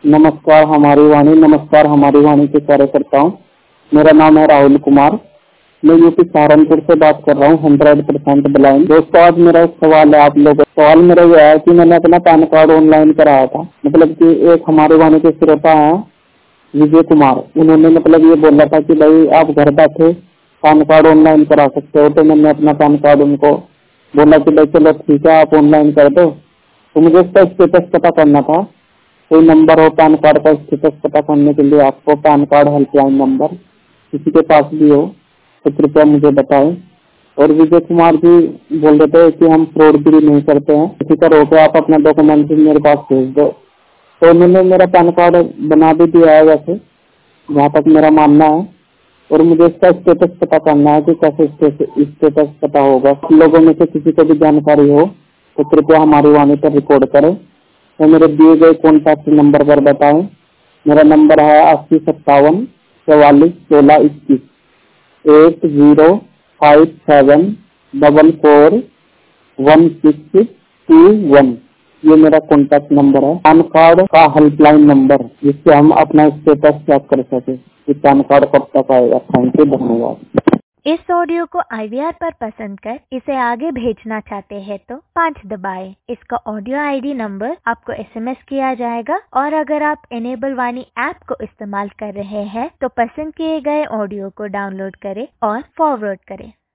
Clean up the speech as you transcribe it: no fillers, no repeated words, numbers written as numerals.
नमस्कार हमारी वाणी के कार्यकर्ताओं। मेरा नाम है राहुल कुमार। मैं यूपी सहारनपुर से बात कर रहा हूँ 100% ब्लाइंड। दोस्तों, आज मेरा एक सवाल है आप लोगों को। सवाल मेरा यह है कि मैंने अपना पैन कार्ड ऑनलाइन कराया था। मतलब कि एक हमारे वाणी के श्रोता है विजय कुमार, उन्होंने मतलब ये बोला था कि भाई आप घर बैठे पैन कार्ड ऑनलाइन करा सकते हो। तो मैंने अपना पैन कार्ड उनको बोला कि भाई चलो ठीक है, आप ऑनलाइन कर दो। तो मुझे इसका स्टेटस पता करना था। कोई नंबर हो पैन कार्ड का स्टेटस पता करने के लिए आपको, पैन कार्ड हेल्पलाइन नंबर किसी के पास भी हो तो कृपया मुझे बताएं। और विजय कुमार जी बोल रहे थे कि हम फ्रॉडगिरी नहीं करते हैं, किसी का रोके आप अपना डॉक्यूमेंट मेरे पास भेज दो। तो उन्होंने मेरा पैन कार्ड बना भी दिया है वैसे, जहाँ तक मेरा मानना है। और मुझे इसका स्टेटस पता करना है कि कैसे स्टेटस पता होगा। लोगों में से किसी को भी जानकारी हो तो कृपया हमारी वाणी पर रिकॉर्ड करें। तो मेरे दिए गए कॉन्टैक्ट नंबर पर बताएं। मेरा नंबर है 8057441621 8057441621। ये मेरा कॉन्टैक्ट नंबर है। पैन कार्ड का हेल्पलाइन नंबर, जिससे हम अपना स्टेटस चेक कर सके कि पैन कार्ड कब तक आएगा। थैंक यू, धन्यवाद। इस ऑडियो को IVR पर पसंद कर इसे आगे भेजना चाहते हैं तो 5 दबाएं। इसका ऑडियो ID नंबर आपको SMS किया जाएगा। और अगर आप इनेबल वाणी ऐप को इस्तेमाल कर रहे हैं तो पसंद किए गए ऑडियो को डाउनलोड करें और फॉरवर्ड करें।